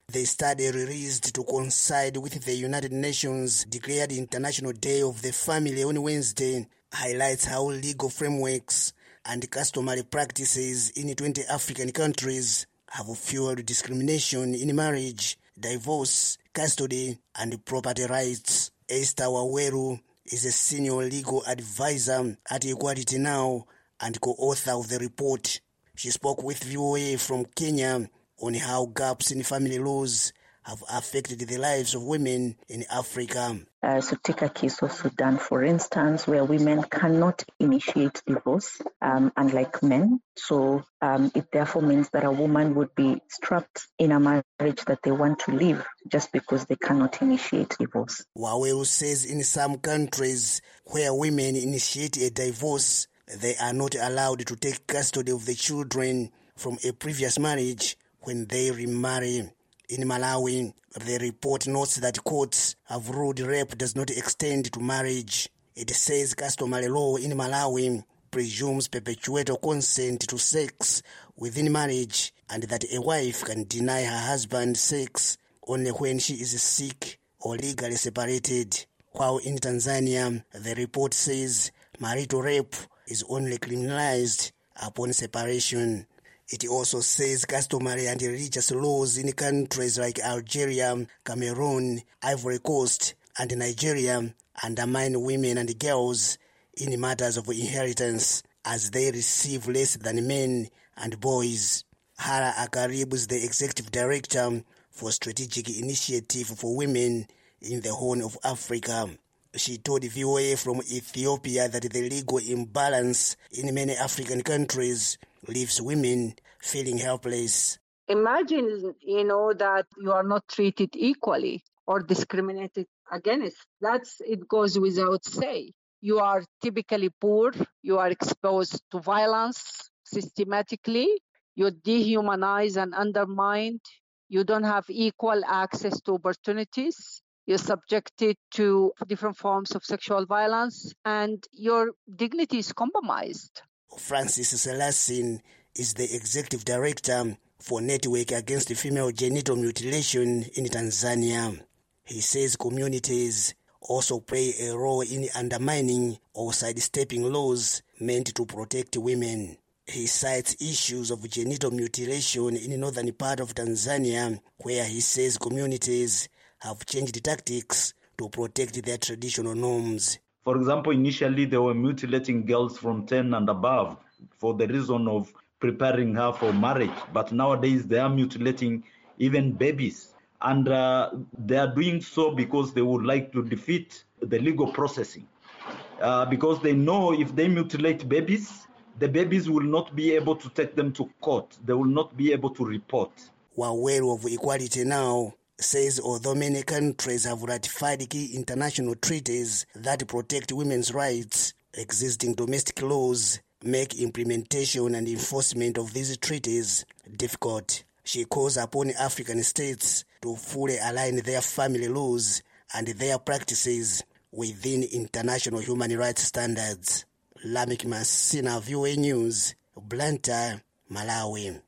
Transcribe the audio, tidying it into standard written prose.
The study released to coincide with the United Nations declared International Day of the Family on Wednesday highlights how legal frameworks and customary practices in 20 African countries have fueled discrimination in marriage, divorce, custody, and property rights. Esther Waweru is a senior legal advisor at Equality Now and co-author of the report. She spoke with VOA from Kenya on how gaps in family laws have affected the lives of women in Africa. So take a case of Sudan, for instance, where women cannot initiate divorce, unlike men. So it therefore means that a woman would be trapped in a marriage that they want to leave just because they cannot initiate divorce. Waweru says in some countries where women initiate a divorce, they are not allowed to take custody of the children from a previous marriage when they remarry. In Malawi, the report notes that courts have ruled rape does not extend to marriage. It says customary law in Malawi presumes perpetual consent to sex within marriage and that a wife can deny her husband sex only when she is sick or legally separated. While in Tanzania, the report says marital rape is only criminalized upon separation. It also says customary and religious laws in countries like Algeria, Cameroon, Ivory Coast, and Nigeria undermine women and girls in matters of inheritance as they receive less than men and boys. Hara Akaribu is the executive director for Strategic Initiative for Women in the Horn of Africa. She told VOA from Ethiopia that the legal imbalance in many African countries leaves women feeling helpless. Imagine, that you are not treated equally or discriminated against. It goes without say. You are typically poor. You are exposed to violence systematically. You're dehumanized and undermined. You don't have equal access to opportunities. You're subjected to different forms of sexual violence, and your dignity is compromised. Francis Selassie is the executive director for Network Against Female Genital Mutilation in Tanzania. He says communities also play a role in undermining or sidestepping laws meant to protect women. He cites issues of genital mutilation in the northern part of Tanzania, where he says communities have changed tactics to protect their traditional norms. For example, initially they were mutilating girls from 10 and above for the reason of preparing her for marriage. But nowadays they are mutilating even babies. And they are doing so because they would like to defeat the legal processing. Because they know if they mutilate babies, the babies will not be able to take them to court. They will not be able to report. Waweru of Equality Now says although many countries have ratified key international treaties that protect women's rights, existing domestic laws make implementation and enforcement of these treaties difficult. She calls upon African states to fully align their family laws and their practices within international human rights standards. Lamek Masina, VOA News, Blantyre, Malawi.